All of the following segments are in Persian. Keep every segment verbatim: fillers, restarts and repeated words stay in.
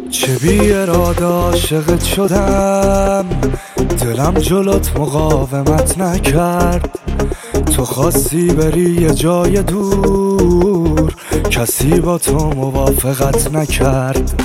چه بی اراده عاشقت شدم، دلم جلوت مقاومت نکرد. تو خواستی بری یه جای دور، کسی با تو موافقت نکرد.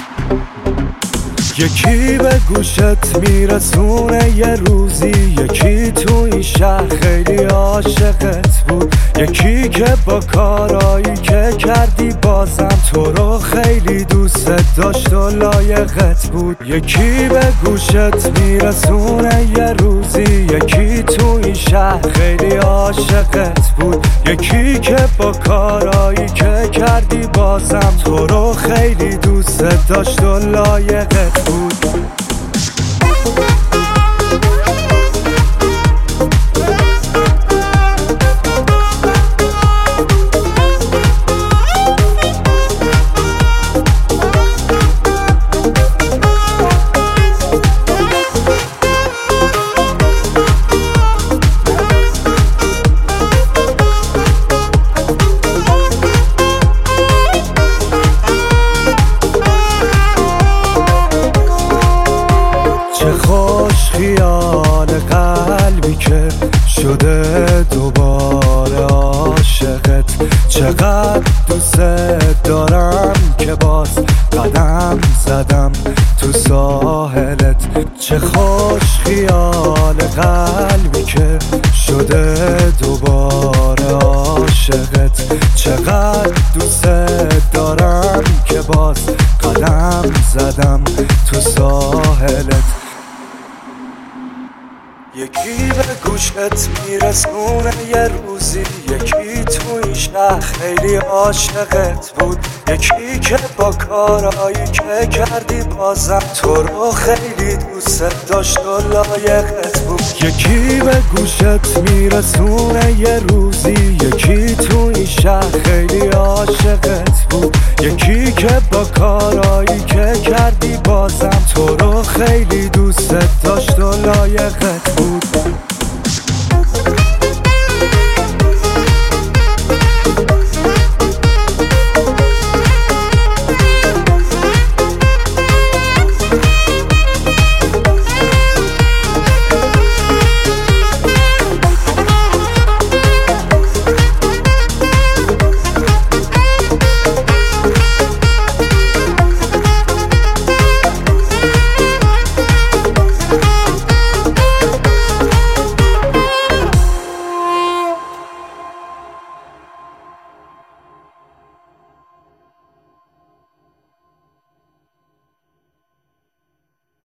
یکی به گوشت میرسونه یه روزی، یکی تو این شهر خیلی عاشقت بود، یکی که با کارایی که کردی بازم تو رو خیلی دوست داشت و لایقت بود. یکی به گوشت میرسونه یه روزی، یکی تو این شهر خیلی عاشقت بود، یکی که با کارایی که کردی بازم تو رو خیلی دوست داشت و لایقت بود. چه خوش خیال قلبی که شده دوباره عاشقت، چقدر دوست دارم که باز قدم زدم تو ساحلت. چه خوش خیال قلبی که شده دوباره عاشقت، چقدر دوست دارم که باز قدم زدم تو ساحلت. یکی به گوشت میرسونه یه روزی، یکی تو این شهر خیلی عاشقت بود، یکی که با کارایی که کردی بازم تو رو خیلی دوست داشت و لایقت بود. یکی به گوشت میرسونه یه روزی، یکی تو این شهر خیلی عاشقت بود، یکی که با کارایی که کردی بازم تو رو خیلی دوست داشت و لایقت بود.